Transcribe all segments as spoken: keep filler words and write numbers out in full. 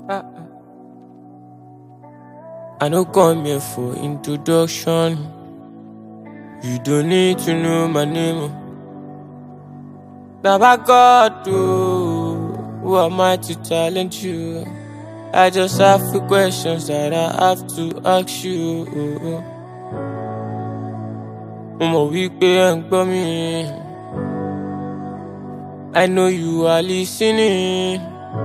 Ah, I no come here for introduction. You don't need to know my name. Baba God, oh, who am I to challenge you? I just have few questions that I have to ask you. Mo wí pé ẹ ń gbọ́ mi. I know you are listening.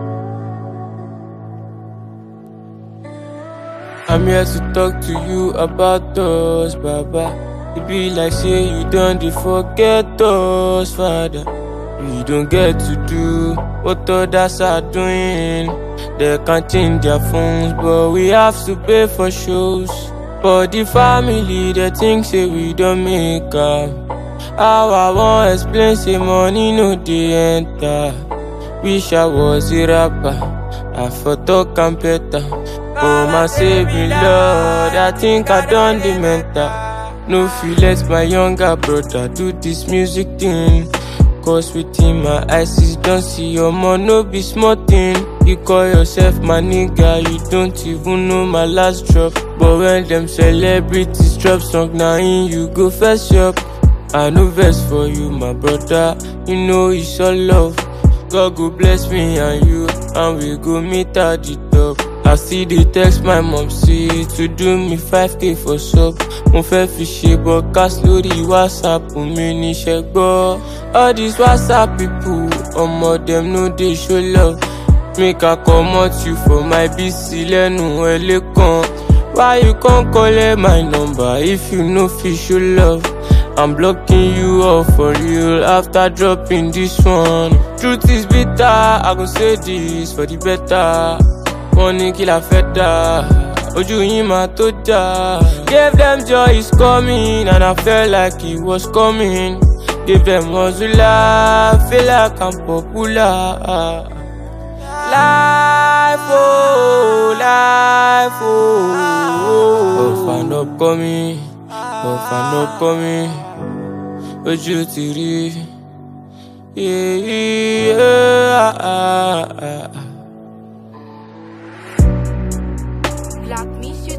I'm here to talk to you about us, Baba. It be like say you don't forget us, Father. We don't get to do what others are doing. They can't change their phones, but we have to pay for shows. For the family, they think say we don't make up. How I won't explain, say money no dey enter. Wish I was a rapper, I for talk and better. Oh my saving Lord, I think I done the mental. No feel let my younger brother do this music thing. Cause within my eyes is don't see your mom, no be small thing. You call yourself my nigga, you don't even know my last drop. But when them celebrities drop song, now in you go first up. I know verse for you, my brother, you know it's all love. God go bless me and you, and we go meet at the top. I see the text my mom see to do me five K for sub. Mo fẹ́ fi ṣe broadcast lórí WhatsApp mi ní ṣẹ́gbọ́. All these WhatsApp people, omo dem no dey show love. Make I comot you for my B C lẹ́nu ẹlẹ́kan. Why you can't collect my number if you no fit show love? I'm blocking you off for real after dropping this one. Truth is bitter, I gon' say this for the better. Money kill a feta, ojú yín máa tó jà. Gave them joy is coming and I felt like it was coming. Give them hustler, feel like I'm popular. Life oh, life oh. Off and up coming, off and up coming. Ojú ti rí, yeah, yeah, ah, ah, ah. Black Miss